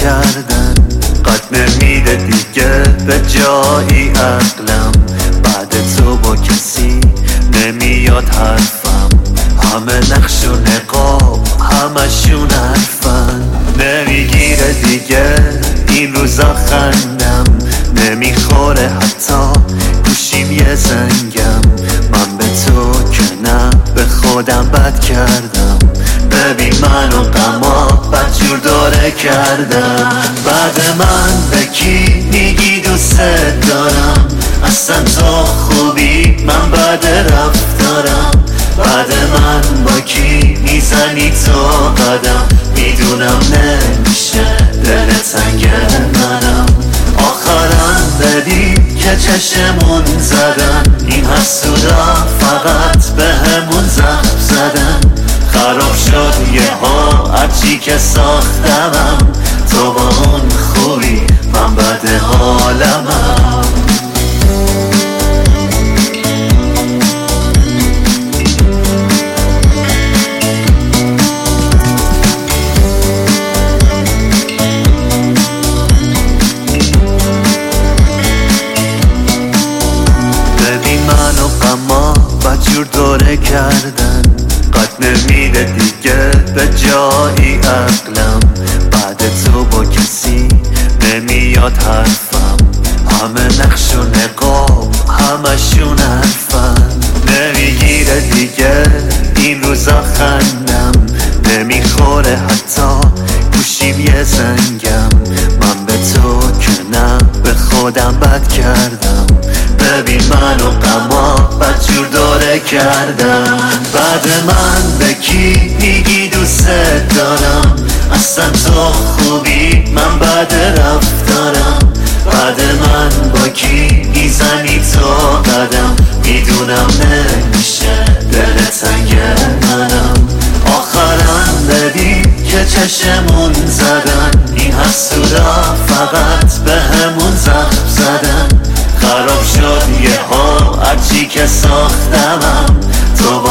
کردن قد نمیده دیگه به جایی عقلم بعد تو با کسی نمیاد حرفم همه نقش و نقاب همشون حرفن نمیگیره دیگه این روزا خندم نمیخوره حتی گوشیم یه زنگم من به تو که نه به خودم بد کردم ببین منو غما بدجور داره کردم بعد من به کی میگی دوست دارم اصلا تو خوبی من بد رفتارم بعد من با کی میزنی تو قدم میدونم نمیشه دل تنگ منم آخرم بدی که چشمون زدن این حسودا فقط به همون زخم زدن خراب شد یه ها هرچی که ساختمم تو با اون خوبی من بد حالمم ببین منو غما بدجور دوره کردن قد نمیده دیگه به جایی عقلم بعد تو با کسی نمیاد حرفم همه نقش و نقاب همشون حرفن نمیگیره دیگه این روزا خندم نمیخوره حتی گوشیم یه زنگم من به تو که نه به خودم بد کردم ببین منو غما بدجور دوره کردم بعد من به کی میگی دوست دارم اصلا تو خوبی من بد رفتارم بعد من با کی میزنی تو قدم میدونم نمیشه دل تنگ منم آخرم ببین که چشمون زدن این حسودا فقط به همون زخم زدن خراب شد یه ها هرچی که ساختمم تو